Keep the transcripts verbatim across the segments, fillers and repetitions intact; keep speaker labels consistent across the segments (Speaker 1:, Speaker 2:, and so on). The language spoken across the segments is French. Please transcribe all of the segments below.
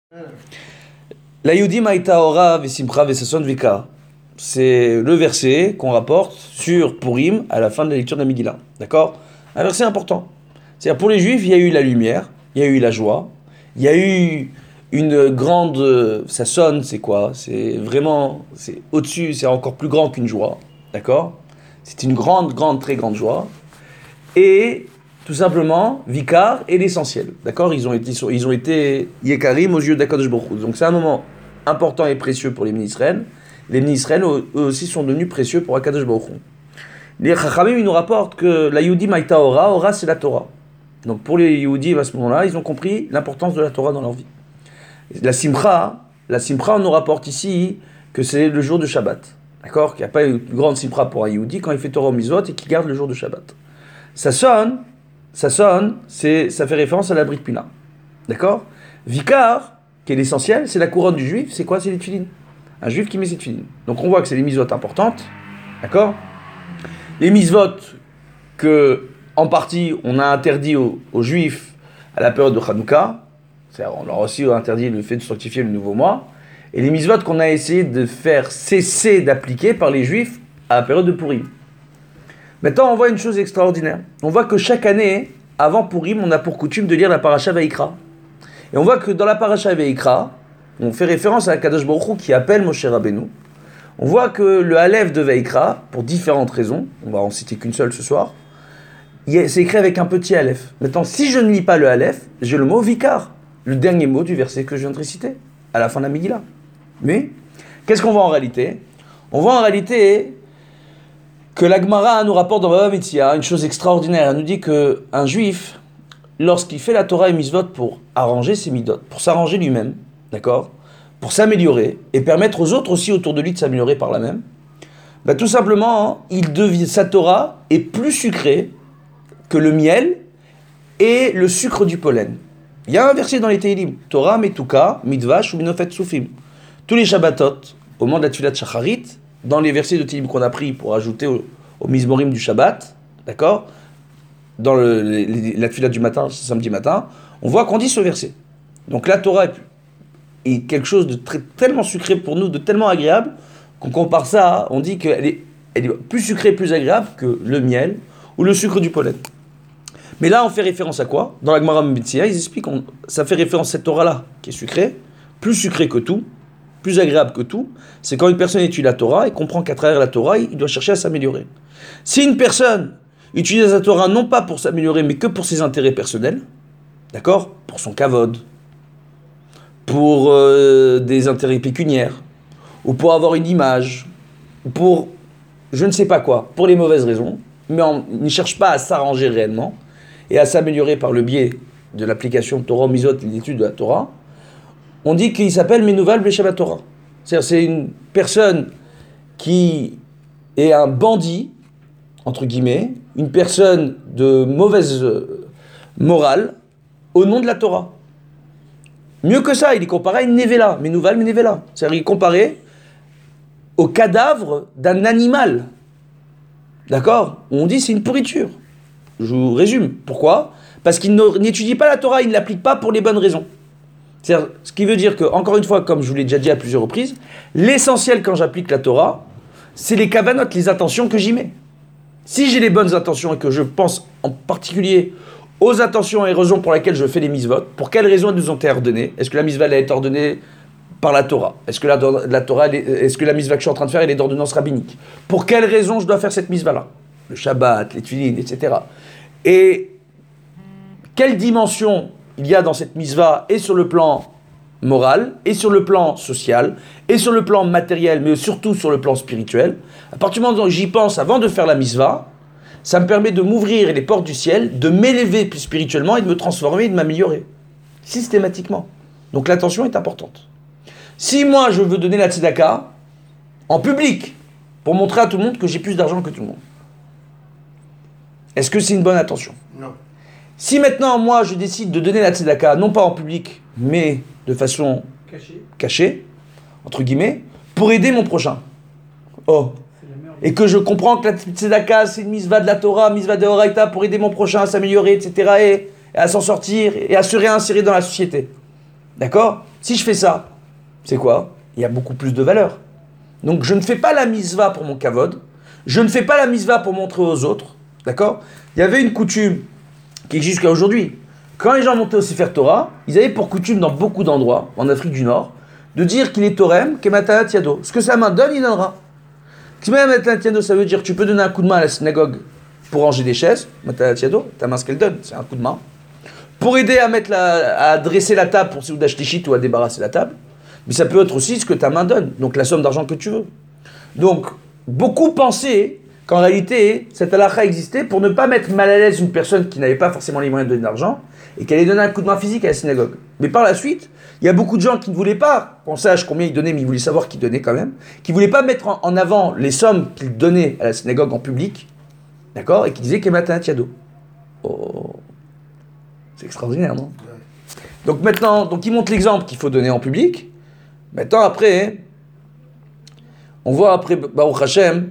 Speaker 1: La Yudim Haïta Ora Vesimcha Vesason Vika. C'est le verset qu'on rapporte sur Purim à la fin de la lecture de la Megillah. D'accord ? Un verset important. C'est-à-dire pour les Juifs, il y a eu la lumière, il y a eu la joie, il y a eu une grande... Ça sonne, c'est quoi ? C'est vraiment... C'est au-dessus, c'est encore plus grand qu'une joie. D'accord ? C'est une grande, grande, très grande joie. Et... tout simplement, Vikar est l'essentiel. D'accord ? Ils ont été, ils ont été Yekarim aux yeux d'Akadosh Baruch Hu. Donc c'est un moment important et précieux pour les Bnei-Israël. Les Bnei-Israël, eux aussi, sont devenus précieux pour Akadosh Baruch Hu. Les Chachamim, ils nous rapportent que la Yudim Haïta Ora, Ora c'est la Torah. Donc pour les Yehudim à ce moment-là, ils ont compris l'importance de la Torah dans leur vie. La Simcha, la Simcha, on nous rapporte ici que c'est le jour de Shabbat. D'accord ? Qu'il n'y a pas une grande Simcha pour un Yehudi quand il fait Torah au Mitzvot et qu'il garde le jour de Shabbat. Ça sonne... Ça sonne, c'est, ça fait référence à la Brit Mila. D'accord ? Vikar, qui est l'essentiel, c'est la couronne du juif, c'est quoi ? C'est les tefilines. Un juif qui met ses tefilines. Donc on voit que c'est les mitzvot importantes. D'accord ? Les mitzvot que, en partie, on a interdit aux, aux juifs à la période de Hanouka. C'est-à-dire, on leur a aussi interdit le fait de sanctifier le nouveau mois. Et les mitzvot qu'on a essayé de faire cesser d'appliquer par les juifs à la période de Purim. Maintenant, on voit une chose extraordinaire. On voit que chaque année, avant Purim, on a pour coutume de lire la Parasha Vayikra. Et on voit que dans la Parasha Vayikra, on fait référence à Kadosh Baruch Hu qui appelle Moshe Rabbeinu. On voit que le Aleph de Vayikra, pour différentes raisons, on va en citer qu'une seule ce soir, c'est écrit avec un petit Aleph. Maintenant, si je ne lis pas le Aleph, j'ai le mot Vikar, le dernier mot du verset que je viens de réciter, à la fin de la Megillah. Mais, qu'est-ce qu'on voit en réalité ? On voit en réalité... que la Gemara nous rapporte dans Baba Metzia une chose extraordinaire. Elle nous dit qu'un juif, lorsqu'il fait la Torah et Mitzvot pour arranger ses midot, pour s'arranger lui-même, d'accord, pour s'améliorer et permettre aux autres aussi autour de lui de s'améliorer par la même, bah, tout simplement, il devient, sa Torah est plus sucrée que le miel et le sucre du pollen. Il y a un verset dans les Tehillim, Torah metuka midvash ou minofet soufim. Tous les Shabbatot, au moment de la Tfilat Shacharit, dans les versets de Tehillim qu'on a pris pour ajouter au, au Mizmorim du Shabbat, d'accord, dans le, le, la Tfilat du matin, samedi matin, on voit qu'on dit ce verset. Donc la Torah est, est quelque chose de très, tellement sucré pour nous, de tellement agréable, qu'on compare ça, on dit qu'elle est, elle est plus sucrée, plus agréable que le miel ou le sucre du pollen. Mais là, on fait référence à quoi ? Dans la Gemara Metzia, ils expliquent, on, ça fait référence à cette Torah-là, qui est sucrée, plus sucrée que tout, plus agréable que tout, c'est quand une personne étudie la Torah et comprend qu'à travers la Torah, il doit chercher à s'améliorer. Si une personne utilise la Torah non pas pour s'améliorer, mais que pour ses intérêts personnels, d'accord ? Pour son kavod, pour euh, des intérêts pécuniaires, ou pour avoir une image, ou pour je ne sais pas quoi, pour les mauvaises raisons, mais on ne cherche pas à s'arranger réellement et à s'améliorer par le biais de l'application de Torah Mizot et de l'étude de la Torah, on dit qu'il s'appelle Menouval Beshabbat Torah. C'est-à-dire c'est une personne qui est un bandit, entre guillemets, une personne de mauvaise morale, au nom de la Torah. Mieux que ça, il est comparé à une Nevela, Menouval Menevela. C'est-à-dire qu'il est comparé au cadavre d'un animal. D'accord ? On dit c'est une pourriture. Je vous résume. Pourquoi ? Parce qu'il n'étudie pas la Torah, il ne l'applique pas pour les bonnes raisons. C'est-à-dire, ce qui veut dire que, encore une fois, comme je vous l'ai déjà dit à plusieurs reprises, l'essentiel quand j'applique la Torah, c'est les kavanotes, les intentions que j'y mets. Si j'ai les bonnes intentions et que je pense en particulier aux intentions et raisons pour lesquelles je fais les mitzvot, pour quelles raisons elles nous ont été ordonnées ? Est-ce que la mitzvah elle a été ordonnée par la Torah ? Est-ce que la, la Torah, est, est-ce que la mitzvah que je suis en train de faire elle est d'ordonnance rabbinique ? Pour quelles raisons je dois faire cette mitzvah-là ? Le Shabbat, les tefilines, et cetera. Et quelle dimension il y a dans cette mitzvah et sur le plan moral, et sur le plan social, et sur le plan matériel, mais surtout sur le plan spirituel. À partir du moment où j'y pense avant de faire la mitzvah, ça me permet de m'ouvrir les portes du ciel, de m'élever plus spirituellement et de me transformer et de m'améliorer. Systématiquement. Donc l'attention est importante. Si moi je veux donner la tzedaka en public, pour montrer à tout le monde que j'ai plus d'argent que tout le monde, est-ce que c'est une bonne attention ?
Speaker 2: Non.
Speaker 1: Si maintenant, moi, je décide de donner la tzedaka, non pas en public, mais de façon
Speaker 2: Caché.
Speaker 1: cachée, entre guillemets, pour aider mon prochain. Oh. Et que je comprends que la tzedaka, c'est une mitzvah de la Torah, mitzvah de Horaïta, pour aider mon prochain à s'améliorer, et cetera, et, et à s'en sortir, et à se réinsérer dans la société. D'accord ? Si je fais ça, c'est quoi? Il y a beaucoup plus de valeur. Donc je ne fais pas la misva pour mon kavod, je ne fais pas la misva pour montrer aux autres, d'accord? Il y avait une coutume qui existe jusqu'à aujourd'hui. Quand les gens montaient au Sefer Torah, ils avaient pour coutume dans beaucoup d'endroits, en Afrique du Nord, de dire qu'il est Torem, qu'il est Matanat Yado. Ce que sa main donne, il donnera. Matanat Yado, ça veut dire que tu peux donner un coup de main à la synagogue pour ranger des chaises, Matanat Yado, ta main ce qu'elle donne, c'est un coup de main. Pour aider à, mettre la, à dresser la table pour Seouda Shtishit ou à débarrasser la table. Mais ça peut être aussi ce que ta main donne, donc la somme d'argent que tu veux. Donc, beaucoup pensaient qu'en réalité, cette halakha existait pour ne pas mettre mal à l'aise une personne qui n'avait pas forcément les moyens de donner de l'argent et qu'elle allait donner un coup de main physique à la synagogue. Mais par la suite, il y a beaucoup de gens qui ne voulaient pas qu'on sache combien ils donnaient, mais ils voulaient savoir qu'ils donnaient quand même, qui ne voulaient pas mettre en avant les sommes qu'ils donnaient à la synagogue en public, d'accord, et qui disaient qu'il y avait un tiado. Oh, c'est extraordinaire, non? Donc maintenant, donc ils montrent l'exemple qu'il faut donner en public. Maintenant, après, on voit après Baruch Hashem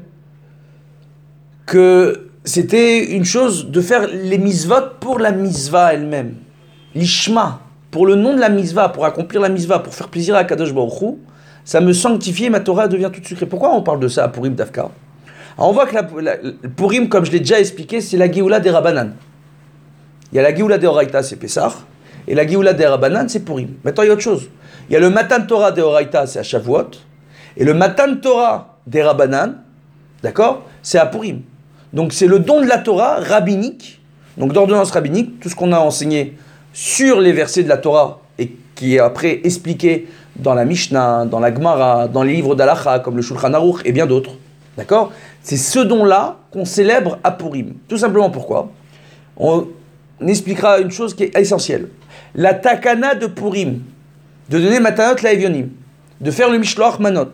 Speaker 1: que c'était une chose de faire les misvot pour la misva elle-même. L'ishma, pour le nom de la misva, pour accomplir la misva, pour faire plaisir à Kadosh Baruch Hu, ça me sanctifie, ma Torah devient toute sucrée. Pourquoi on parle de ça à Purim Dafka? Alors on voit que la, la, Purim, comme je l'ai déjà expliqué, c'est la Géoula des Rabbanan. Il y a la Géoula des Oraïta, c'est Pessah, et la Géoula des Rabbanan, c'est Purim. Maintenant, il y a autre chose. Il y a le Matan Torah des Oraïta, c'est à Shavuot, et le Matan Torah des Rabbanan, d'accord, c'est à Purim. Donc c'est le don de la Torah rabbinique, donc d'ordonnance rabbinique, tout ce qu'on a enseigné sur les versets de la Torah et qui est après expliqué dans la Mishnah, dans la Gemara, dans les livres d'Alacha comme le Shulchan Aruch et bien d'autres. D'accord? C'est ce don-là qu'on célèbre à Purim. Tout simplement pourquoi? On expliquera une chose qui est essentielle. La takana de Purim, de donner Matanot Laevionim, de faire le Mishloach Manot,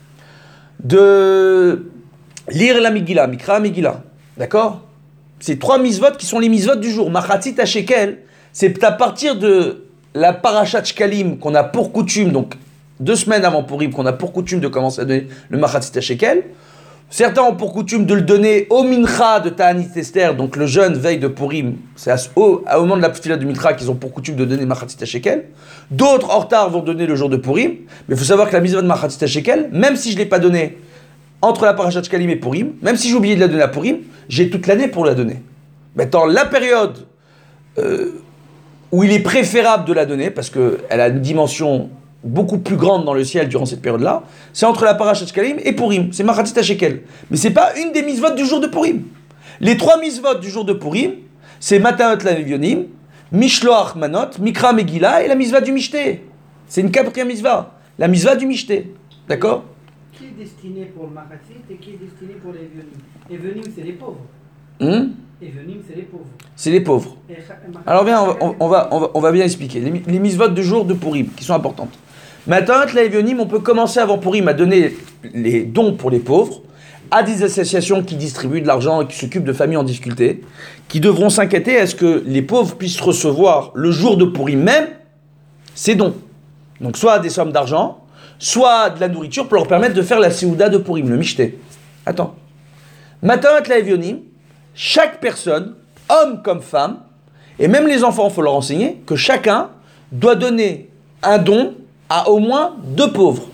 Speaker 1: de lire la Megillah, Mikra Megillah, d'accord? C'est trois misvot qui sont les misvot du jour. Machatzit HaShekel, c'est à partir de la Parashat Shkalim qu'on a pour coutume, donc deux semaines avant Purim, qu'on a pour coutume de commencer à donner le Machatzit HaShekel. Certains ont pour coutume de le donner au Mincha de Ta'anit Esther, donc le jeûne veille de Purim. C'est au, au moment de la fila du Mincha qu'ils ont pour coutume de donner Machatzit HaShekel. D'autres en retard vont donner le jour de Purim. Mais il faut savoir que la misvot de Machatzit HaShekel, même si je ne l'ai pas donnée entre la Parashat Shkalim et Purim, même si j'ai oublié de la donner à Purim, j'ai toute l'année pour la donner. Maintenant, la période euh, où il est préférable de la donner, parce qu'elle a une dimension beaucoup plus grande dans le ciel durant cette période-là, c'est entre la Parashat Shkalim et Purim. C'est Machatzit HaShekel. Mais ce n'est pas une des misvot du jour de Purim. Les trois misvot du jour de Purim, c'est Matanot Laevionim, Mishloach Manot, Mikra Megillah et la misva du Mishté. C'est une quatrième misva, la misva du Mishté. D'accord?
Speaker 2: Qui est destiné pour le Machatzit et qui est destiné pour les Evonim? Evonim, c'est les pauvres.
Speaker 1: Hum?
Speaker 2: Evonim, c'est les pauvres.
Speaker 1: C'est les pauvres.
Speaker 2: Et,
Speaker 1: Alors bien, on va, on, on, va, on, va, on va bien expliquer. Les, les misvot du jour de Purim, qui sont importantes. Maintenant, la Evionim, on peut commencer avant Purim à donner les dons pour les pauvres à des associations qui distribuent de l'argent et qui s'occupent de familles en difficulté, qui devront s'inquiéter à ce que les pauvres puissent recevoir le jour de Purim même ces dons. Donc soit des sommes d'argent, soit de la nourriture pour leur permettre de faire la Seouda de Purim, le Mishté. Attends. Matanot Laevionim, chaque personne, homme comme femme, et même les enfants, il faut leur enseigner, que chacun doit donner un don à au moins deux pauvres.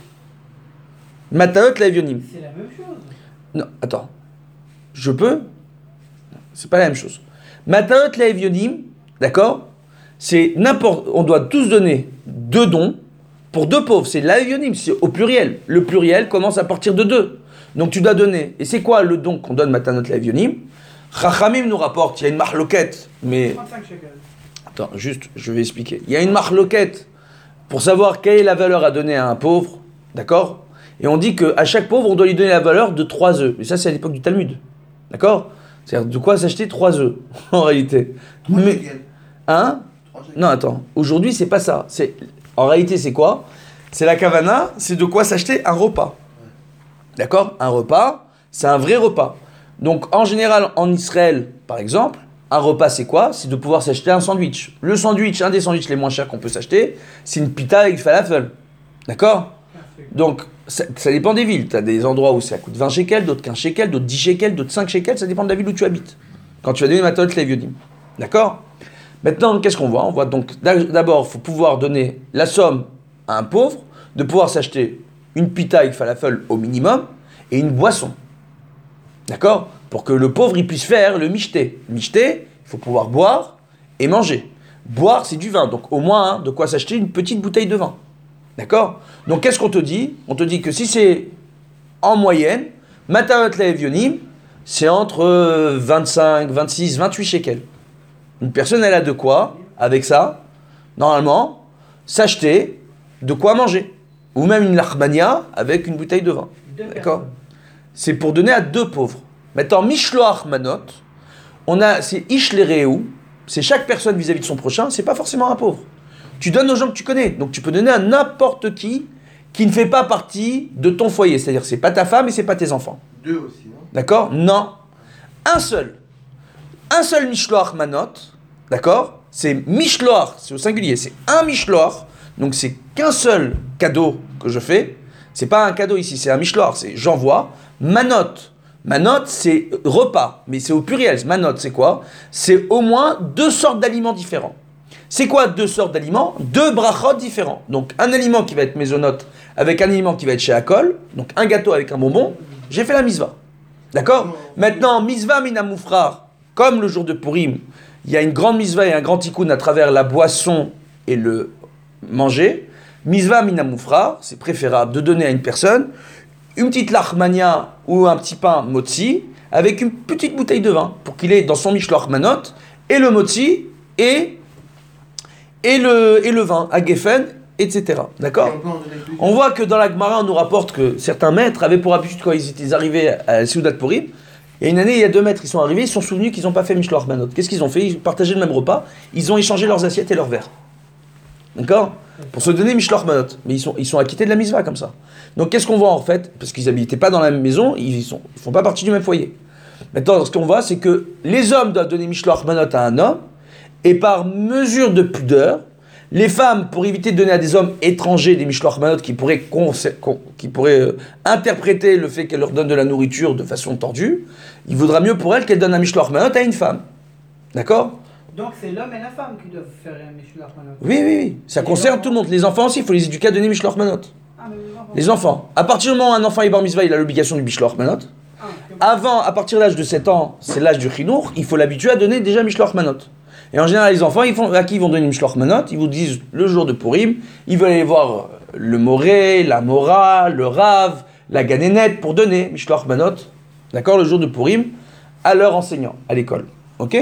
Speaker 1: Matanot Laevionim.
Speaker 2: C'est la même chose.
Speaker 1: Non, attends. Je peux? C'est pas la même chose. Matanot Laevionim, d'accord? C'est n'importe... On doit tous donner deux dons pour deux pauvres. C'est Laevionim, c'est au pluriel. Le pluriel commence à partir de deux. Donc tu dois donner. Et c'est quoi le don qu'on donne Matanot Laevionim? Chachamim nous rapporte, il y a une marloquette, mais...
Speaker 2: trente-cinq shekels.
Speaker 1: Attends, juste, je vais expliquer. Il y a une marloquette pour savoir quelle est la valeur à donner à un pauvre, d'accord? Et on dit qu'à chaque pauvre, on doit lui donner la valeur de trois œufs. Mais ça, c'est à l'époque du Talmud, d'accord? C'est-à-dire de quoi s'acheter trois œufs, en réalité. Mais... Hein? Non, attends. Aujourd'hui, c'est pas ça. C'est... En réalité, c'est quoi? C'est la kavana, c'est de quoi s'acheter un repas. D'accord? Un repas, c'est un vrai repas. Donc, en général, en Israël, par exemple, un repas, c'est quoi? C'est de pouvoir s'acheter un sandwich. Le sandwich, un des sandwichs les moins chers qu'on peut s'acheter, c'est une pita avec falafel. D'accord? Donc, ça, ça dépend des villes. Tu as des endroits où ça coûte vingt shekels, d'autres quinze shekels, d'autres dix shekels, d'autres cinq shekels. Ça dépend de la ville où tu habites. Quand tu vas donner Matanot Laevionim. D'accord? Maintenant, qu'est-ce qu'on voit? On voit donc, d'abord, il faut pouvoir donner la somme à un pauvre de pouvoir s'acheter une pita avec falafel au minimum et une boisson. D'accord? Pour que le pauvre il puisse faire le michté. Le michté, il faut pouvoir boire et manger. Boire, c'est du vin. Donc au moins, hein, de quoi s'acheter une petite bouteille de vin. D'accord? Donc qu'est-ce qu'on te dit? On te dit que si c'est en moyenne, Matanot Laevionim, c'est entre vingt-cinq, vingt-six, vingt-huit shekels. Une personne, elle a de quoi, avec ça, normalement, s'acheter de quoi manger. Ou même une lachmania avec une bouteille de vin.
Speaker 2: Deux
Speaker 1: D'accord?
Speaker 2: personnes.
Speaker 1: C'est pour donner à deux pauvres. Maintenant, Mishloach Manot, on a, c'est Ish Lereu, c'est chaque personne vis-à-vis de son prochain, c'est pas forcément un pauvre. Tu donnes aux gens que tu connais. Donc tu peux donner à n'importe qui qui ne fait pas partie de ton foyer. C'est-à-dire, c'est pas ta femme et c'est pas tes enfants.
Speaker 3: Deux aussi, non?
Speaker 1: D'accord? Non. Un seul. Un seul Mishloach Manot. D'accord? C'est Mishloach, c'est au singulier, c'est un Mishloach. Donc c'est qu'un seul cadeau que je fais. C'est pas un cadeau ici, c'est un Mishloach, c'est j'envoie. Manot. Manot, c'est repas, mais c'est au pluriel. Manot, c'est quoi? C'est au moins deux sortes d'aliments différents. C'est quoi deux sortes d'aliments? Deux brachot différents. Donc un aliment qui va être mésonote avec un aliment qui va être chez Akol. Donc un gâteau avec un bonbon. J'ai fait la misva. D'accord? Maintenant, misva minamoufrar, comme le jour de Purim, il y a une grande misva et un grand tikkun à travers la boisson et le manger. Misva minamoufrar, c'est préférable de donner à une personne une petite lachmania ou un petit pain motzi avec une petite bouteille de vin pour qu'il ait dans son mishloach manot et le motzi et, et, le, et le vin à Geffen, et cetera. D'accord? On voit que dans la Gemara, on nous rapporte que certains maîtres avaient pour habitude, quand ils étaient arrivés à la Seudat Purim, il y a une année, il y a deux maîtres, ils sont arrivés, ils se sont souvenus qu'ils n'ont pas fait mishloach manot. Qu'est-ce qu'ils ont fait? Ils partageaient le même repas, ils ont échangé leurs assiettes et leurs verres. D'accord? Pour se donner mishloach manot. Mais ils sont, ils sont acquittés de la misva comme ça. Donc qu'est-ce qu'on voit en fait? Parce qu'ils n'habitaient pas dans la même maison, ils ne font pas partie du même foyer. Maintenant, ce qu'on voit, c'est que les hommes doivent donner mishloach manot à un homme, et par mesure de pudeur, les femmes, pour éviter de donner à des hommes étrangers des mishloach manot qui pourraient, conse- con- qui pourraient euh, interpréter le fait qu'elles leur donnent de la nourriture de façon tordue, il vaudra mieux pour elles qu'elles donnent un mishloach manot à une femme. D'accord?
Speaker 2: Donc c'est l'homme et la femme qui doivent faire un mishloach manot.
Speaker 1: Oui, oui, oui. Ça
Speaker 2: Les
Speaker 1: concerne
Speaker 2: enfants.
Speaker 1: tout le monde. Les enfants aussi, il faut les éduquer à donner mishloach manot.
Speaker 2: Ah, mais les enfants.
Speaker 1: Les enfants. À partir du moment où un enfant est bar mitzvah, il a l'obligation du mishloach manot.
Speaker 2: Ah, c'est bon.
Speaker 1: Avant, à partir de l'âge de sept ans, c'est l'âge du chinour, il faut l'habituer à donner déjà mishloach manot. Et en général, les enfants, ils font, à qui ils vont donner mishloach manot? Ils vous disent le jour de Purim, ils veulent aller voir le moré, la mora, le rav, la ganénette pour donner mishloach manot, d'accord, le jour de Purim, à leur enseignant, à l'école. Ok?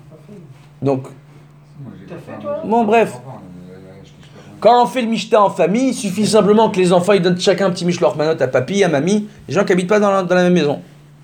Speaker 1: Donc,
Speaker 2: T'as fait, toi?
Speaker 1: bon, bref. Quand on fait le mishta en famille, il suffit simplement que les enfants ils donnent chacun un petit mishloach manot à papy, à mamie, les gens qui habitent pas dans la, dans la même maison.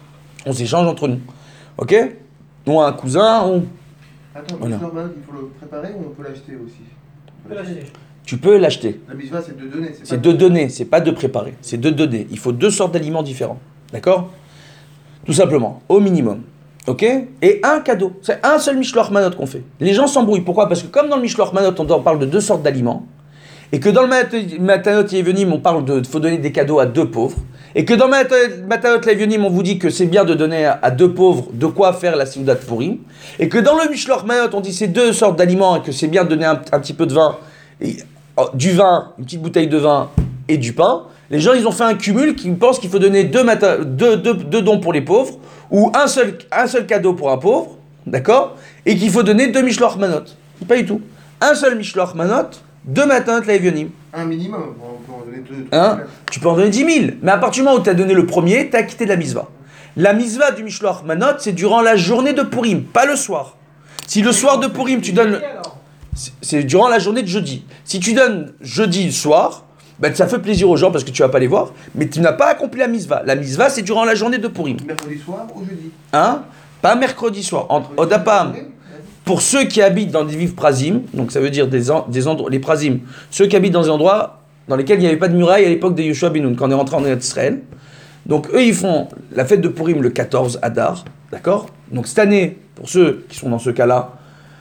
Speaker 1: On s'échange entre nous. Ok? Ou un cousin, ou...
Speaker 3: Attends,
Speaker 1: Voilà.
Speaker 3: le normal, il faut le préparer ou on peut l'acheter aussi?
Speaker 2: Tu peux l'acheter.
Speaker 1: tu peux l'acheter.
Speaker 3: La misva, c'est de donner.
Speaker 1: C'est
Speaker 3: pas
Speaker 1: de donner, c'est pas de préparer. C'est de donner. Il faut deux sortes d'aliments différents. D'accord? Tout simplement, au minimum. Ok? Et un cadeau. C'est un seul mishloach manot qu'on fait. Les gens s'embrouillent. Pourquoi? Parce que comme dans le mishloach manot, on parle de deux sortes d'aliments, et que dans le mat- matanot yevenim, on parle de faut donner des cadeaux à deux pauvres, et que dans le mat- matanot yevenim, on vous dit que c'est bien de donner à, à deux pauvres de quoi faire la seudat Purim, et que dans le mishloach manot, on dit c'est deux sortes d'aliments, et que c'est bien de donner un, un petit peu de vin, et, oh, du vin, une petite bouteille de vin et du pain. Les gens, ils ont fait un cumul qui pensent qu'il faut donner deux, mata- deux, deux, deux dons pour les pauvres, ou un seul, un seul cadeau pour un pauvre, d'accord? Et qu'il faut donner deux mishloach manot. Pas du tout. Un seul mishloach manot, deux matanot laevionim.
Speaker 3: Un minimum, on peut en donner deux. trois,
Speaker 1: Hein?
Speaker 3: quatre.
Speaker 1: Tu peux en donner dix mille. Mais à partir du moment où tu as donné le premier, tu as quitté de la misva. La misva du mishloach manot, c'est durant la journée de Purim, pas le soir. Si le soir de Purim, tu donnes... le-
Speaker 2: Alors,
Speaker 1: C'est- C'est durant la journée de jeudi. Si tu donnes jeudi le soir, ben ça fait plaisir aux gens parce que tu vas pas les voir, mais tu n'as pas accompli la misva. La misva, c'est durant la journée de Purim.
Speaker 3: Mercredi soir ou jeudi?
Speaker 1: Hein? Pas mercredi soir. En, Odapam, pour ceux qui habitent dans des vives prasim, donc ça veut dire des, en- des endroits, les prasim, ceux qui habitent dans des endroits dans lesquels il n'y avait pas de muraille à l'époque de Yoshua ben Nun, quand on est rentré en Israël. Donc eux, ils font la fête de Purim le quatorze Adar, d'accord? Donc cette année, pour ceux qui sont dans ce cas-là,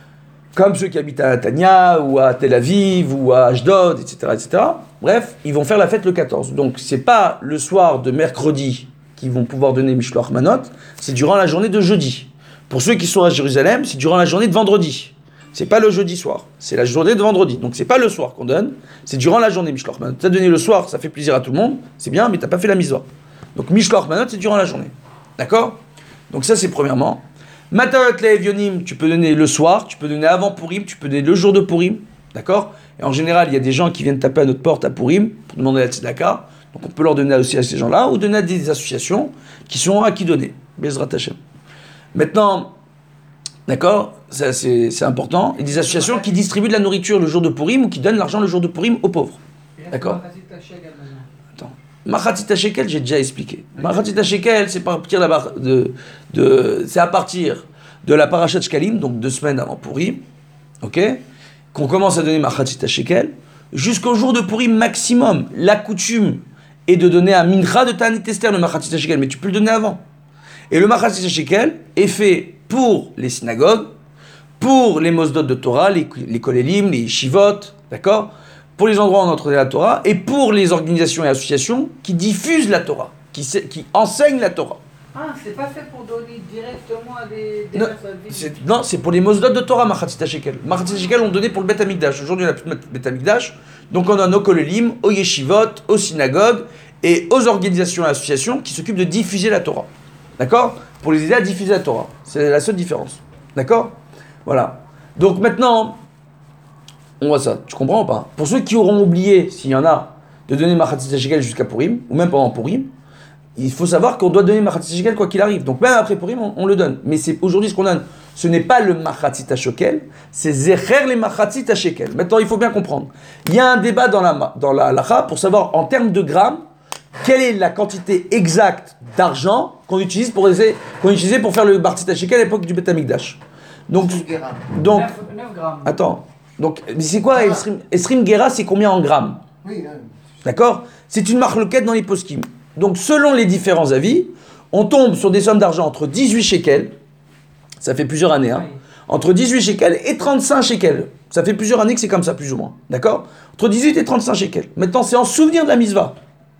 Speaker 1: comme ceux qui habitent à Tania, ou à Tel Aviv, ou à Ashdod, et cetera, et cetera. Bref, ils vont faire la fête le quatorze. Donc c'est pas le soir de mercredi qu'ils vont pouvoir donner mishloach manot, c'est durant la journée de jeudi. Pour ceux qui sont à Jérusalem, c'est durant la journée de vendredi. C'est pas le jeudi soir, c'est la journée de vendredi. Donc c'est pas le soir qu'on donne, c'est durant la journée Mishloach Manot. T'as donné le soir, ça fait plaisir à tout le monde, c'est bien, mais t'as pas fait la mitzvah. Donc Mishloach Manot, c'est durant la journée. D'accord? Donc ça c'est premièrement. Matalot le'evyonim, tu peux donner le soir, tu peux donner avant Purim, tu peux donner le jour de Purim. D'accord? Et en général, il y a des gens qui viennent taper à notre porte à Purim pour demander la tzedaka. Donc on peut leur donner aussi à ces gens-là, ou donner à des associations qui sont à qui donner. Bezrat Hashem. Maintenant, d'accord, ça, c'est, c'est important. Et des associations qui distribuent de la nourriture le jour de Purim ou qui donnent l'argent le jour de Purim aux pauvres. D'accord? Attends. Machatzit shekel, j'ai déjà expliqué. Machatzit shekel, c'est, partir de, de, c'est à partir de la parashat Shkalim, donc deux semaines avant Purim, ok, qu'on commence à donner Machatzit shekel, jusqu'au jour de Purim maximum. La coutume est de donner un mincha de Ta'anit Esther, le Machatzit shekel, mais tu peux le donner avant. Et le Machatzit shekel est fait pour les synagogues, pour les mosdot de Torah, les, les kolélim, les yeshivot, d'accord, pour les endroits où on entend la Torah, et pour les organisations et associations qui diffusent la Torah, qui, qui enseignent la Torah.
Speaker 2: Ah, c'est pas fait pour donner directement à des, des
Speaker 1: non,
Speaker 2: personnes
Speaker 1: c'est, non, c'est pour les mosdot de Torah, Machatzit shekel. Machatzit shekel, on donnait pour le Bet Hamikdash. Aujourd'hui, on a plus de Bet Hamikdash, donc on donne aux kolélim, aux yeshivot, aux synagogues, et aux organisations et associations qui s'occupent de diffuser la Torah. D'accord? Pour les aider à diffuser la Torah. C'est la seule différence. D'accord? Voilà. Donc maintenant, on voit ça. Tu comprends ou pas? Pour ceux qui auront oublié, s'il y en a, de donner Machatzit shekel jusqu'à Purim, ou même pendant Purim, il faut savoir qu'on doit donner Machatzit shekel quoi qu'il arrive. Donc même après Purim, on, on le donne. Mais c'est aujourd'hui ce qu'on donne. Ce n'est pas le Machatzit shekel, c'est Zecher les Machatzit shekel. Maintenant, il faut bien comprendre. Il y a un débat dans la, dans la halacha pour savoir en termes de grammes, quelle est la quantité exacte d'argent qu'on utilise pour, essayer, qu'on utilisait pour faire le Machatzit shekel à l'époque du Bet Hamikdash. Donc, donc
Speaker 2: neuf, neuf grammes.
Speaker 1: Attends. Donc, c'est quoi Esrim, Esrim Gera, c'est combien en grammes?
Speaker 3: Oui, oui.
Speaker 1: D'accord? C'est une marloquette dans les poskim. Donc, selon les différents avis, on tombe sur des sommes d'argent entre dix-huit shekels, ça fait plusieurs années, hein, entre dix-huit shekels et trente-cinq shekels. Ça fait plusieurs années que c'est comme ça, plus ou moins. D'accord? Entre dix-huit et trente-cinq shekels. Maintenant, c'est en souvenir de la mitzvah.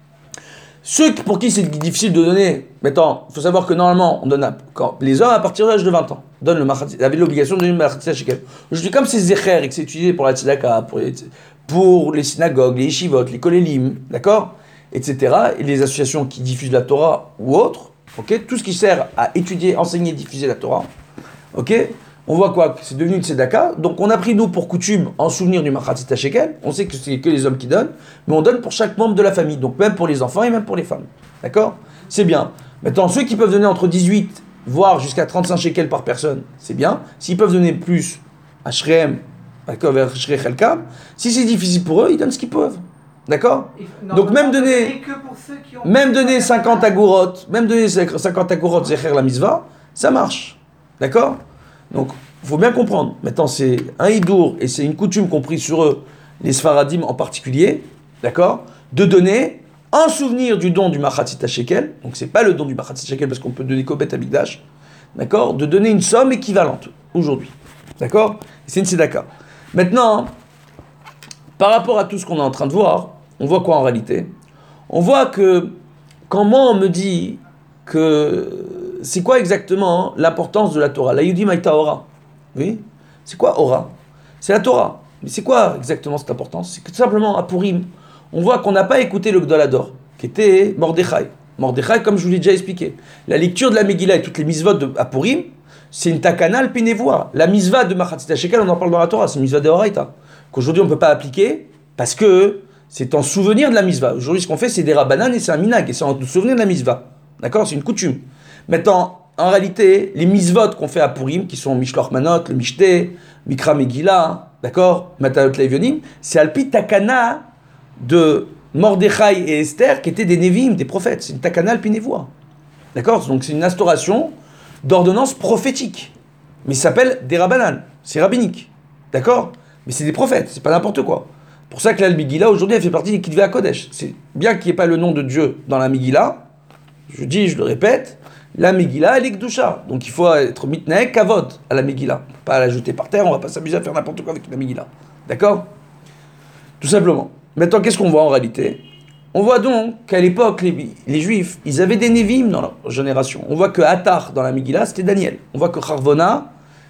Speaker 1: Ceux pour qui c'est difficile de donner, maintenant, il faut savoir que normalement, on donne à, quand les hommes à partir de l'âge de vingt ans, donnent le machatzit, avaient l'obligation de donner le machatzit shekel. Aujourd'hui, comme c'est zecher et que c'est utilisé pour la tzedaka, pour les, pour les synagogues, les yeshivot, les kolélim, d'accord, et cetera, et les associations qui diffusent la Torah ou autres, ok, tout ce qui sert à étudier, enseigner, diffuser la Torah, ok, on voit quoi? C'est devenu une tzedaka, donc on a pris nous pour coutume, en souvenir du machatzit shekel, on sait que c'est que les hommes qui donnent, mais on donne pour chaque membre de la famille, donc même pour les enfants et même pour les femmes, d'accord? C'est bien. Maintenant, ceux qui peuvent donner entre dix-huit, voire jusqu'à trente-cinq shekels par personne, c'est bien. S'ils peuvent donner plus, à Shrem, vers Shrei Chelkam, si c'est difficile pour eux, ils donnent ce qu'ils peuvent, d'accord? Donc même donner,
Speaker 2: que pour ceux qui ont
Speaker 1: même donner cinquante agourot, même donner cinquante agourot zecher la mitzvah, ça marche, d'accord? Donc, il faut bien comprendre. Maintenant, c'est un hidour et c'est une coutume compris sur eux, les Sfaradim en particulier, d'accord, de donner en souvenir du don du Machatzit shekel. Donc, c'est pas le don du Machatzit shekel parce qu'on peut donner qu'au Bet Hamikdash, d'accord, de donner une somme équivalente aujourd'hui, d'accord. C'est une tzedaka. Maintenant, par rapport à tout ce qu'on est en train de voir, on voit quoi en réalité? On voit que quand moi on me dit que c'est quoi exactement l'importance de la Torah? La Yudim Haïta Ora. Oui? C'est quoi Ora? C'est la Torah. Mais c'est quoi exactement cette importance? C'est que tout simplement, à Purim, on voit qu'on n'a pas écouté le Gdolador, qui était Mordechai. Mordechai, comme je vous l'ai déjà expliqué. La lecture de la Megillah et toutes les mitzvot de, à Purim, c'est une takana al-pinevoa. La mitzvah de Machatzit shekel, on en parle dans la Torah, c'est une mitzvah de Horaïta, qu'aujourd'hui on ne peut pas appliquer parce que c'est en souvenir de la mitzvah. Aujourd'hui, ce qu'on fait, c'est des rabbanan et c'est un minag, et c'est en souvenir de la mitzvah. D'accord? C'est une coutume. Maintenant, en réalité, les mitzvot qu'on fait à Purim, qui sont Mishloach Manot, le Mishté, Mikra Megillah, d'accord, Matalot Le'Evyonim, c'est Alpi Takana de Mordechai et Esther, qui étaient des Nevi'im, des prophètes. C'est une Takana Alpi Nevoa. D'accord? Donc c'est une instauration d'ordonnance prophétique. Mais ça s'appelle des Rabbanan. C'est rabbinique. D'accord? Mais c'est des prophètes, c'est pas n'importe quoi. Pour ça que la Megillah, aujourd'hui, elle fait partie des Kitvei HaKodesh. C'est bien qu'il n'y ait pas le nom de Dieu dans la Megillah. Je dis, je le répète, la Megillah, elle est Kedusha. Donc il faut être mitnaek kavod à la Megillah. Pas la jeter par terre, on va pas s'amuser à faire n'importe quoi avec la Megillah. D'accord? Tout simplement. Maintenant, qu'est-ce qu'on voit en réalité? On voit donc qu'à l'époque, les, les Juifs, ils avaient des Nevi'im dans leur génération. On voit que Attar, dans la Megillah, c'était Daniel. On voit que Charvona,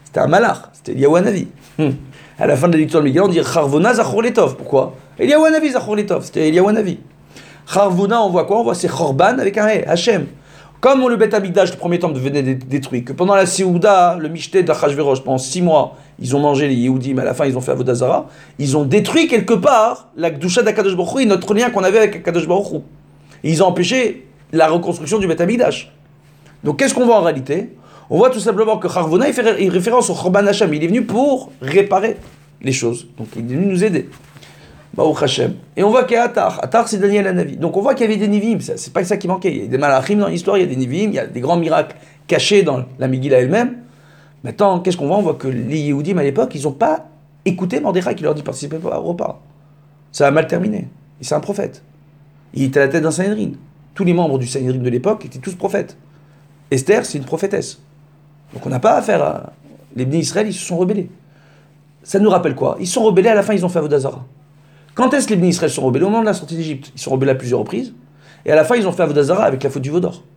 Speaker 1: C'était un malach, c'était Eliyahu Hanavi. Hum. À la fin de la lecture de Megillah, on dit Charvona Zachor Letov. Pourquoi? Eliyahu Hanavi Zachor Letov, c'était Eliyahu Hanavi. Charvona, on voit quoi? On voit c'est Chorban avec un He, Hachem. Comme le Beth Amikdash, le premier temple, devenait détruit, que pendant la Séouda, le Mishté d'Achashverosh, pendant six mois, ils ont mangé les Yehudim, à la fin ils ont fait Avodah Zara, ils ont détruit quelque part la Gdusha d'Akadosh Baruch Hu et notre lien qu'on avait avec Akadosh Baruch Hu. Et ils ont empêché la reconstruction du Beth Amikdash. Donc qu'est-ce qu'on voit en réalité? On voit tout simplement que Charvona, il fait référence au Chorban Hashem, il est venu pour réparer les choses, donc il est venu nous aider. Baruch Hashem. Et on voit qu'il y a Atar. Atar, c'est Daniel Hanavi. Donc on voit qu'il y avait des Nivim, c'est pas ça qui manquait. Il y a des Malachim dans l'histoire, il y a des Nivim, il y a des grands miracles cachés dans la Megillah elle-même. Maintenant, qu'est-ce qu'on voit? On voit que les Yehudim à l'époque, ils n'ont pas écouté Mordechai qui leur dit participez pas au repas. Ça a mal terminé. Et c'est un prophète. Il était à la tête d'un Sanhedrin. Tous les membres du Sanhedrin de l'époque étaient tous prophètes. Esther, c'est une prophétesse. Donc on n'a pas affaire à... Les Bnei Israël, ils se sont rebellés. Ça nous rappelle quoi? Ils se sont rebellés, à la fin, ils ont fait Avodah Zara. Quand est-ce que les Bnei Israël sont rebellés? Au moment de la sortie d'Égypte. Ils sont rebellés à plusieurs reprises. Et à la fin, ils ont fait Avodah Zara avec la faute du veau d'or.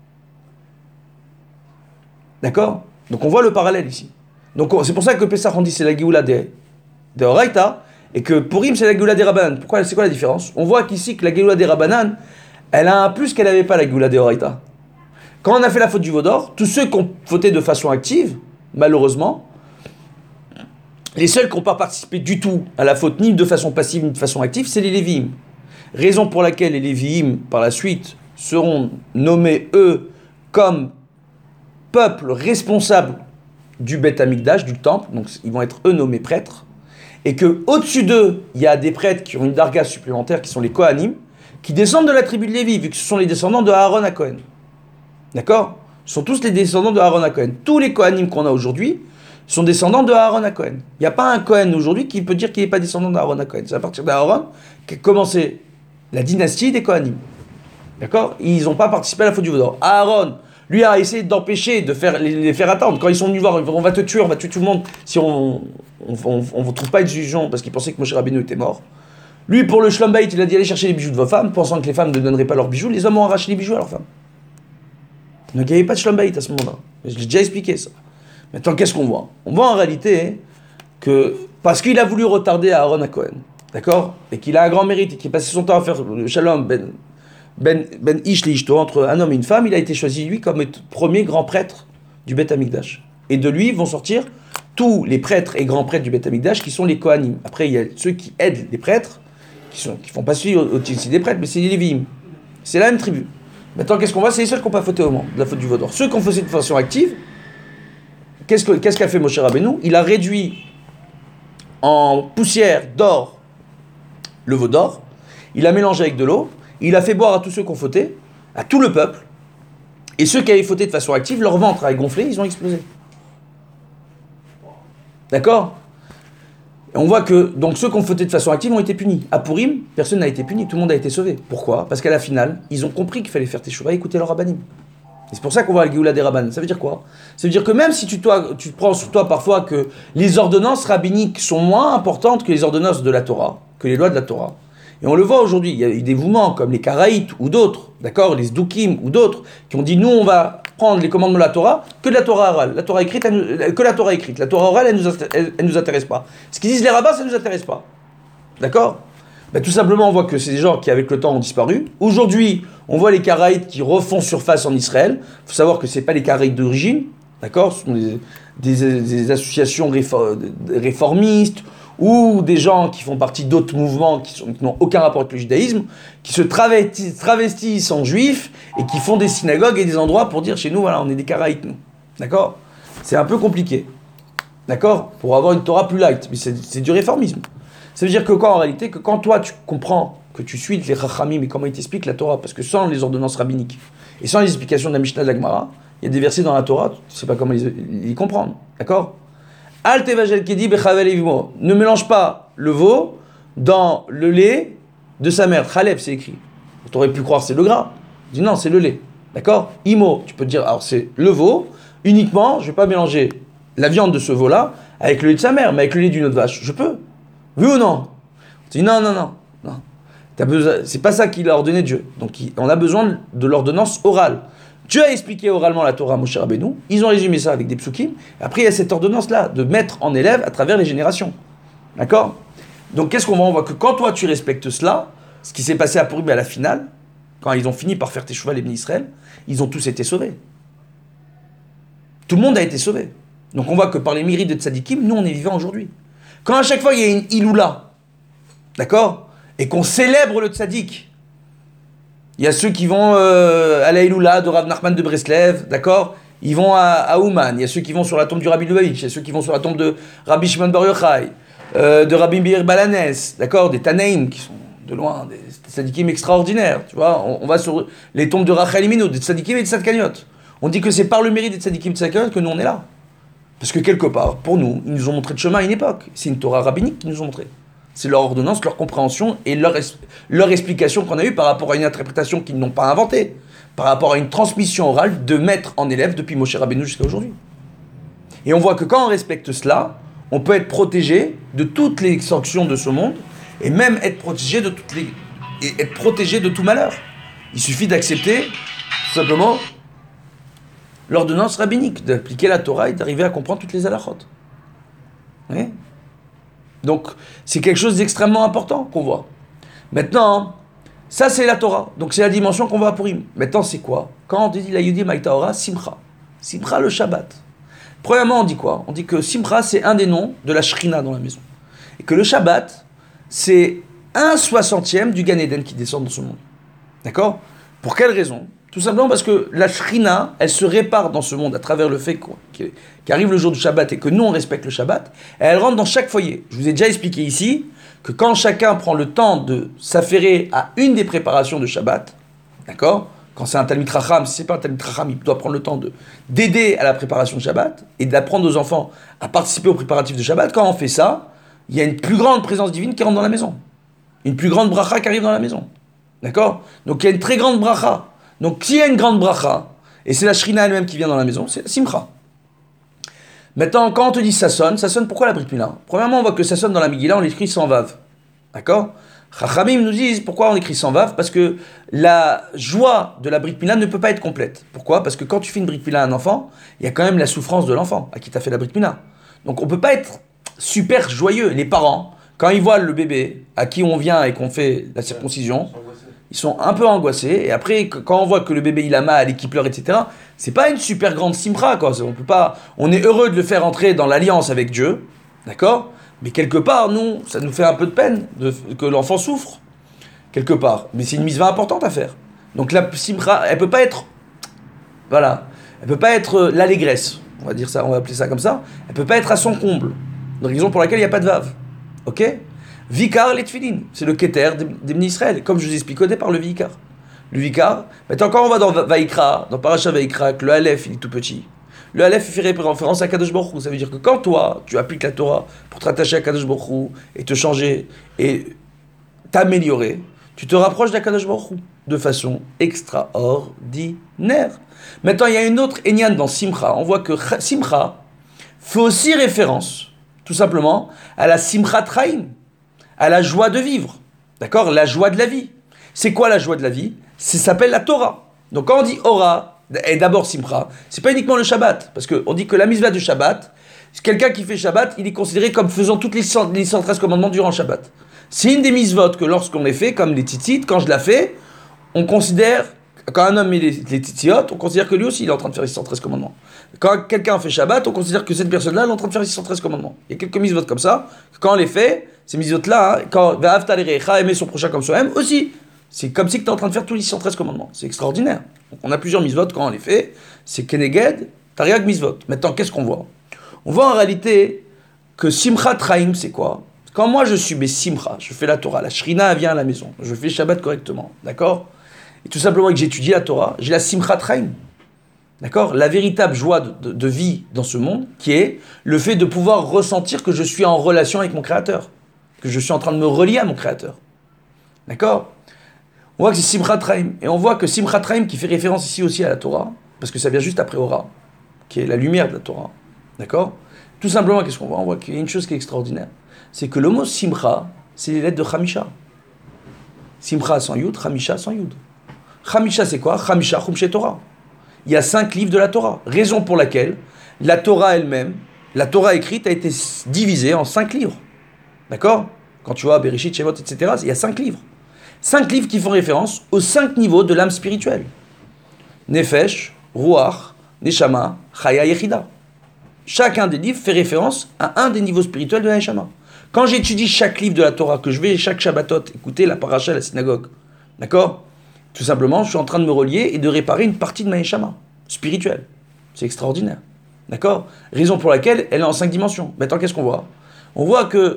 Speaker 1: D'accord? Donc on voit le parallèle ici. Donc c'est pour ça que Pessah, on dit c'est la Géoula de, de Horaïta, et que Purim, c'est la Géoula des Rabbanan. Pourquoi? C'est quoi la différence? On voit qu'ici, que la Géoula des Rabbanan, elle a un plus qu'elle n'avait pas, la Géoula des Horaïta. Quand on a fait la faute du veau d'or, tous ceux qui ont fauté de façon active, malheureusement, les seuls qui n'ont pas participé du tout à la faute, ni de façon passive, ni de façon active, c'est les Lévi'im. Raison pour laquelle les Lévi'im, par la suite, seront nommés, eux, comme peuple responsable du Beth Amikdash, du temple, donc ils vont être eux nommés prêtres, et que au-dessus d'eux, il y a des prêtres qui ont une darga supplémentaire, qui sont les Kohanim, qui descendent de la tribu de Lévi, vu que ce sont les descendants de Aaron à Cohen. D'accord? Ce sont tous les descendants de Aaron à Cohen. Tous les Kohanim qu'on a aujourd'hui sont descendants de Aaron à Cohen. Il n'y a pas un Cohen aujourd'hui qui peut dire qu'il n'est pas descendant d'Aaron à Cohen. C'est à partir d'Aaron qu'a commencé la dynastie des Kohanim. D'accord? Ils n'ont pas participé à la faute du veau d'or. Aaron, lui, a essayé d'empêcher, de faire, les, les faire attendre. Quand ils sont venus voir, on va te tuer, on va tuer tout le monde si on ne trouve pas une solution, parce qu'ils pensaient que Moshe Rabbeinu était mort. Lui, pour le Shlom Bayit, il a dit allez chercher les bijoux de vos femmes, pensant que les femmes ne donneraient pas leurs bijoux. Les hommes ont arraché les bijoux à leurs femmes. Donc il n'y avait pas de Shlom Bayit à ce moment-là. Je l'ai déjà expliqué ça. Maintenant, qu'est-ce qu'on voit? On voit en réalité que, parce qu'il a voulu retarder Aaron à Cohen, d'accord? Et qu'il a un grand mérite, et qu'il a passé son temps à faire le shalom ben, ben, ben ish li ishto, entre un homme et une femme, il a été choisi, lui, comme premier grand prêtre du Beth Amikdash. Et de lui vont sortir tous les prêtres et grands prêtres du Beth Amikdash qui sont les Kohanim. Après, il y a ceux qui aident les prêtres, qui ne qui font pas suivre aussi des prêtres, mais c'est les Lévi'im. C'est la même tribu. Maintenant, qu'est-ce qu'on voit? C'est les seuls qui n'ont pas fauté au moment de la faute du veau d'or. Ceux qui ont fauté de façon active, Qu'est-ce, que, qu'est-ce qu'a fait Moshe Rabbeinu? Il a réduit en poussière d'or le veau d'or, il a mélangé avec de l'eau, il a fait boire à tous ceux qui ont fauté, à tout le peuple, et ceux qui avaient fauté de façon active, leur ventre a gonflé, ils ont explosé. D'accord? Et on voit que donc ceux qui ont fauté de façon active ont été punis. À Purim, personne n'a été puni, tout le monde a été sauvé. Pourquoi? Parce qu'à la finale, ils ont compris qu'il fallait faire teshuva et écouter leur rabbanim. Et c'est pour ça qu'on voit le Géoula des Rabbanan. Ça veut dire quoi? Ça veut dire que même si tu, toi, tu prends sur toi parfois que les ordonnances rabbiniques sont moins importantes que les ordonnances de la Torah, que les lois de la Torah. Et on le voit aujourd'hui, il y a eu des mouvements comme les Karaïtes ou d'autres, d'accord, les Sdoukim ou d'autres, qui ont dit nous on va prendre les commandements de la Torah que de la Torah orale. La Torah écrite, elle nous, que la Torah écrite. La Torah orale, elle nous, elle, elle nous intéresse pas. Ce qu'ils disent les rabbins, ça nous intéresse pas. D'accord? Ben, tout simplement, on voit que c'est des gens qui, avec le temps, ont disparu. Aujourd'hui, on voit les Karaïtes qui refont surface en Israël. Il faut savoir que ce n'est pas les Karaïtes d'origine, d'accord? Ce sont des, des, des associations réfor- réformistes ou des gens qui font partie d'autres mouvements qui, sont, qui n'ont aucun rapport avec le judaïsme, qui se travestissent, travestissent en juifs et qui font des synagogues et des endroits pour dire chez nous, voilà, on est des Karaïtes, nous. D'accord? C'est un peu compliqué. D'accord? Pour avoir une Torah plus light. Mais c'est, c'est du réformisme. Ça veut dire que quoi en réalité? Que quand toi tu comprends, que tu suis les Chachamim et comment ils t'expliquent la Torah, parce que sans les ordonnances rabbiniques et sans les explications de la Mishnah de la Gemara, il y a des versets dans la Torah, tu ne sais pas comment les, les comprendre. D'accord? Al tevajel kedi bechavel evimo. Ne mélange pas le veau dans le lait de sa mère. Chaleb, c'est écrit. Tu aurais pu croire c'est le gras. Je dis non, c'est le lait. D'accord? Imo, tu peux te dire, alors c'est le veau, uniquement, je ne vais pas mélanger la viande de ce veau-là avec le lait de sa mère, mais avec le lait d'une autre vache. Je peux. Oui ou non? Tu dis non, non, non, non. T'as besoin, c'est pas ça qu'il a ordonné Dieu. Donc il, on a besoin de l'ordonnance orale. Dieu a expliqué oralement la Torah à Moshe Rabbeinu, ils ont résumé ça avec des psukim, après il y a cette ordonnance-là, de mettre en élève à travers les générations. D'accord? Donc qu'est-ce qu'on voit? On voit que quand toi tu respectes cela, ce qui s'est passé à Purim à la finale, quand ils ont fini par faire Teshuvah les bénis Israël, ils ont tous été sauvés. Tout le monde a été sauvé. Donc on voit que par les mérites de Tzadikim, nous on est vivants aujourd'hui. Quand à chaque fois il y a une Iloula, d'accord, et qu'on célèbre le Tzadik, il y a ceux qui vont euh, à la Iloula de Rav Nachman de Breslev, d'accord, ils vont à, à Ouman, il y a ceux qui vont sur la tombe du Rabbi Lubavitch, il y a ceux qui vont sur la tombe de Rabbi Shimon Bar Yochai, euh, de Rabbi Meir Balanes, d'accord, des Tanaïm qui sont de loin, des Tzadikim extraordinaires, tu vois, on, on va sur les tombes de Rachel Imino, des Tzadikim et des Tzadkaniot. On dit que c'est par le mérite des Tzadikim et des Tzadkaniot que nous on est là. Parce que quelque part, pour nous, ils nous ont montré le chemin à une époque. C'est une Torah rabbinique qu'ils nous ont montré. C'est leur ordonnance, leur compréhension et leur, es- leur explication qu'on a eue par rapport à une interprétation qu'ils n'ont pas inventée, par rapport à une transmission orale de maître en élève depuis Moshe Rabbeinu jusqu'à aujourd'hui. Et on voit que quand on respecte cela, on peut être protégé de toutes les sanctions de ce monde et même être protégé de toutes les et être protégé de tout malheur. Il suffit d'accepter tout simplement l'ordonnance rabbinique, d'appliquer la Torah et d'arriver à comprendre toutes les halachot. Oui. Donc, c'est quelque chose d'extrêmement important qu'on voit. Maintenant, ça c'est la Torah. Donc c'est la dimension qu'on voit à Purim. Maintenant, c'est quoi? Quand on dit la Yudi Maïtaora, Simcha. Simcha le Shabbat. Premièrement, on dit quoi? On dit que Simcha, c'est un des noms de la Shrina dans la maison. Et que le Shabbat, c'est un soixantième du Gan Eden qui descend dans ce monde. D'accord? Pour quelle raison? Tout simplement parce que la Shrina, elle se répare dans ce monde à travers le fait qu'arrive le jour du Shabbat et que nous on respecte le Shabbat, et elle rentre dans chaque foyer. Je vous ai déjà expliqué ici que quand chacun prend le temps de s'affairer à une des préparations de Shabbat, d'accord? Quand c'est un Talmid Chacham, si c'est pas un Talmid Chacham, il doit prendre le temps de, d'aider à la préparation de Shabbat et d'apprendre aux enfants à participer aux préparatifs de Shabbat. Quand on fait ça, il y a une plus grande présence divine qui rentre dans la maison. Une plus grande bracha qui arrive dans la maison. D'accord? Donc il y a une très grande bracha. Donc s'il y a une grande bracha, et c'est la Shrina elle-même qui vient dans la maison, c'est la Simcha. Maintenant, quand on te dit ça sonne, ça sonne pourquoi la Brit Mila? Premièrement, on voit que ça sonne dans la Megillah, on l'écrit sans vav. D'accord? Chachamim nous disent pourquoi on écrit sans vav, parce que la joie de la Brit Mila ne peut pas être complète. Pourquoi? Parce que quand tu fais une Brit Mila à un enfant, il y a quand même la souffrance de l'enfant à qui tu as fait la Brit Mila. Donc on ne peut pas être super joyeux. Les parents, quand ils voient le bébé à qui on vient et qu'on fait la circoncision, ils sont un peu angoissés, et après, quand on voit que le bébé il a mal et qu'il pleure, et cetera, c'est pas une super grande simcha, quoi. On peut pas, on est heureux de le faire entrer dans l'alliance avec Dieu, d'accord? Mais quelque part, nous, ça nous fait un peu de peine de, que l'enfant souffre, quelque part. Mais c'est une mitzvah importante à faire. Donc la simcha, elle peut pas être, voilà, elle peut pas être l'allégresse, on va dire ça, on va appeler ça comme ça, elle peut pas être à son comble. La raison pour laquelle il n'y a pas de vav, ok? Vikar les tfilin, c'est le keter des bénis Israël, comme je vous explique au départ, le vikar. Le vikar, maintenant quand on va dans Vaïkra, dans Parasha Vaïkra, que le Aleph il est tout petit, le Aleph il fait référence à Kadosh Baruch Hu. Ça veut dire que quand toi, tu appliques la Torah pour te rattacher à Kadosh Baruch Hu et te changer et t'améliorer, tu te rapproches d'Akadosh Baruch Hu de façon extraordinaire. Maintenant, il y a une autre énian dans Simcha. On voit que Simcha fait aussi référence, tout simplement, à la Simchat Chaim, à la joie de vivre, d'accord? La joie de la vie. C'est quoi la joie de la vie? Ça s'appelle la Torah. Donc quand on dit Ora, et d'abord Simcha, c'est pas uniquement le Shabbat, parce qu'on dit que la mitzvah du Shabbat, quelqu'un qui fait Shabbat, il est considéré comme faisant toutes les cent treize commandements durant le Shabbat. C'est une des mitzvot que lorsqu'on les fait, comme les tzitzit, quand je la fais, on considère, quand un homme met les, les tzitziot, on considère que lui aussi il est en train de faire les cent treize commandements. Quand quelqu'un fait Shabbat, on considère que cette personne-là elle est en train de faire les cent treize commandements. Il y a quelques mitzvot comme ça, quand on les fait, ces mitzvot-là, hein, quand Ve'ahavta l'erecha, aimer son prochain comme soi-même, aussi, c'est comme si tu es en train de faire tous les cent treize commandements. C'est extraordinaire. Donc on a plusieurs mitzvot quand on les fait, c'est Keneged, Tariag mitzvot. Maintenant, qu'est-ce qu'on voit? On voit en réalité que Simchat Chaim, c'est quoi? Quand moi je suis Simcha, je fais la Torah, la Shrina vient à la maison, je fais Shabbat correctement, d'accord? Et tout simplement que j'étudie la Torah, j'ai la Simchat Chaim, d'accord? La véritable joie de, de, de vie dans ce monde, qui est le fait de pouvoir ressentir que je suis en relation avec mon Créateur, que je suis en train de me relier à mon Créateur, d'accord? On voit que c'est Simchat Chaim, et on voit que Simchat Chaim qui fait référence ici aussi à la Torah, parce que ça vient juste après Ora, qui est la lumière de la Torah, d'accord? Tout simplement, qu'est-ce qu'on voit? On voit qu'il y a une chose qui est extraordinaire. C'est que le mot Simcha, c'est les lettres de Chamisha. Simcha sans Yud, Chamisha sans Yud. Chamisha, c'est quoi? Chamisha, Chumshe Torah. il y a cinq livres de la Torah. Raison pour laquelle la Torah elle-même, la Torah écrite a été divisée en cinq livres. D'accord? Quand tu vois Bereshit, Shemot, et cetera, il y a cinq livres. Cinq livres qui font référence aux cinq niveaux de l'âme spirituelle. Nefesh, Ruach, Neshama, Chaya, Yechida. Chacun des livres fait référence à un des niveaux spirituels de la Neshama. Quand j'étudie chaque livre de la Torah, que je vais chaque Shabbatot écouter la paracha à la synagogue, d'accord? Tout simplement, je suis en train de me relier et de réparer une partie de ma Neshama spirituelle. C'est extraordinaire. D'accord? Raison pour laquelle elle est en cinq dimensions. Maintenant, qu'est-ce qu'on voit? On voit que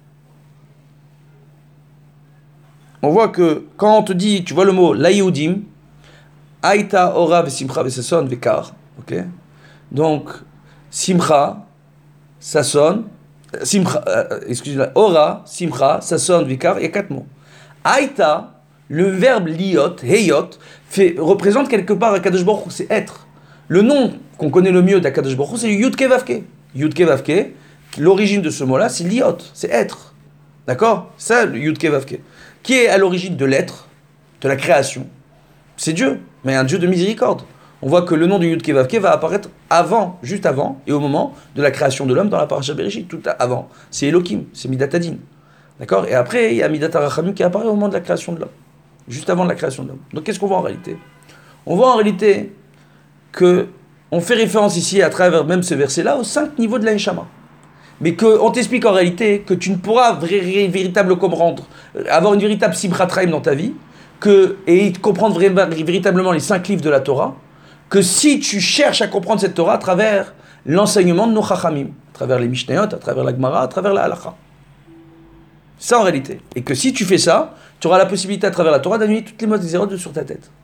Speaker 1: On voit que quand on te dit, tu vois le mot la Yehudim, Aïta, Ora, Vesimcha, Vesason, Vekar, ok? Donc, Simcha, Sasson, Simcha, euh, excusez-moi, Ora, Simcha, Sasson, Vekar, il y a quatre mots. Aïta, le verbe liot, heyot, fait, représente quelque part Akadosh Baruch Hu, c'est être. Le nom qu'on connaît le mieux d'Akadosh Baruch Hu, c'est Yudke Vavke. Yudke Vavke, l'origine de ce mot-là, c'est liot, c'est être. D'accord? Ça, le Yudke Vavke. Qui est à l'origine de l'être, de la création? C'est Dieu, mais un Dieu de miséricorde. On voit que le nom du Yudke Vavke va apparaître avant, juste avant, et au moment de la création de l'homme dans la paracha Bereshit, tout avant. C'est Elohim, c'est Midat Adin. D'accord? Et après, il y a Midat Arachamim qui apparaît au moment de la création de l'homme, juste avant la création de l'homme. Donc qu'est-ce qu'on voit en réalité? On voit en réalité que on fait référence ici, à travers même ce verset-là, aux cinq niveaux de la Neshama. Mais qu'on t'explique en réalité que tu ne pourras vri- véritablement comprendre, avoir une véritable simchat chaim dans ta vie, que, et comprendre vri- véritablement les cinq livres de la Torah, que si tu cherches à comprendre cette Torah à travers l'enseignement de nos chachamim, à travers les Mishnayot, à travers la Gemara, à travers la Halacha. Ça en réalité. Et que si tu fais ça, tu auras la possibilité à travers la Torah d'annuler toutes les mauvaises erreurs sur ta tête.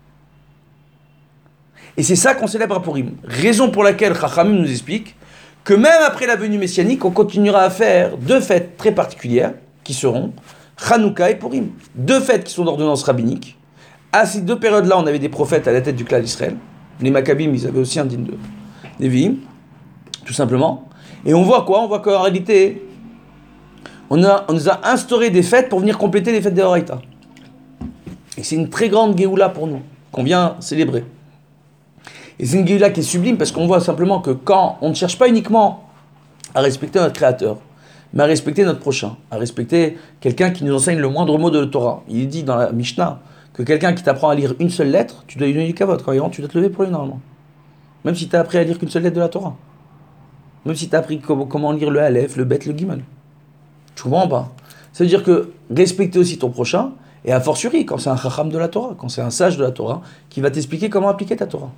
Speaker 1: Et c'est ça qu'on célèbre à Purim. Raison pour laquelle Chachamim nous explique que même après la venue messianique, on continuera à faire deux fêtes très particulières, qui seront Hanouka et Purim. Deux fêtes qui sont d'ordonnance rabbinique. À ces deux périodes-là, on avait des prophètes à la tête du clan d'Israël. Les Maccabim, ils avaient aussi un digne de Nevi'im, tout simplement. Et on voit quoi? On voit qu'en réalité, on, a, on nous a instauré des fêtes pour venir compléter les fêtes des Horaïta. Et c'est une très grande Géoula pour nous, qu'on vient célébrer. Et c'est une Géoula qui est sublime parce qu'on voit simplement que quand on ne cherche pas uniquement à respecter notre Créateur, mais à respecter notre prochain, à respecter quelqu'un qui nous enseigne le moindre mot de la Torah. Il est dit dans la Mishnah que quelqu'un qui t'apprend à lire une seule lettre, tu dois lui donner du kavod. Quand il rentre, tu dois te lever pour lui normalement. Même si tu as appris à lire qu'une seule lettre de la Torah. Même si tu as appris comment, comment lire le Aleph, le Bet, le Gimel. Tu comprends pas? Ça veut dire que respecter aussi ton prochain, et a fortiori quand c'est un chacham de la Torah, quand c'est un sage de la Torah, qui va t'expliquer comment appliquer ta Torah.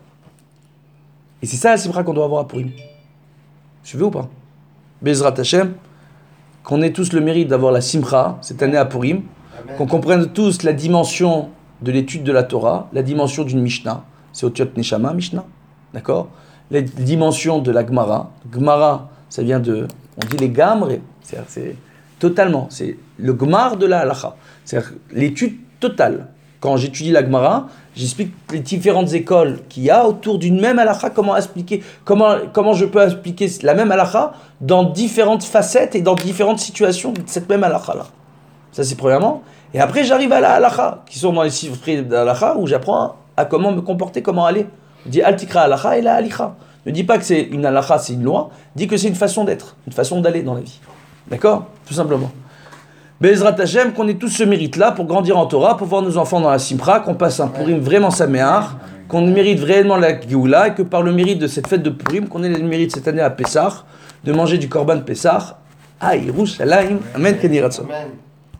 Speaker 1: Et c'est ça la simcha qu'on doit avoir à Purim. Tu veux ou pas? Bezrat Hashem, qu'on ait tous le mérite d'avoir la simcha cette année à Purim, Amen. Qu'on comprenne tous la dimension de l'étude de la Torah, la dimension d'une Mishnah, c'est Otiot Neshama, Mishnah, d'accord? La dimension de la Gemara. Gemara, ça vient de, on dit les gamres, c'est, c'est totalement, c'est le Gemar de la Halacha, c'est-à-dire l'étude totale. Quand j'étudie la Gemara, j'explique les différentes écoles qu'il y a autour d'une même halakha, comment expliquer, comment, comment je peux expliquer la même halakha dans différentes facettes et dans différentes situations de cette même halakha-là. Ça, c'est premièrement. Et après, j'arrive à la halakha, qui sont dans les six frites de la halakha, où j'apprends à comment me comporter, comment aller. On dit Altikra halakha et la halicha. Ne dis pas que c'est une halakha, c'est une loi. Dis que c'est une façon d'être, une façon d'aller dans la vie. D'accord? Tout simplement. Bezrat Hashem, qu'on ait tous ce mérite-là pour grandir en Torah, pour voir nos enfants dans la Simcha, qu'on passe un Purim vraiment saméar, qu'on mérite vraiment la Géoula, et que par le mérite de cette fête de Purim, qu'on ait le mérite cette année à Pessah, de manger du Korban Pessah, à Yerushalayim. Amen. Amen.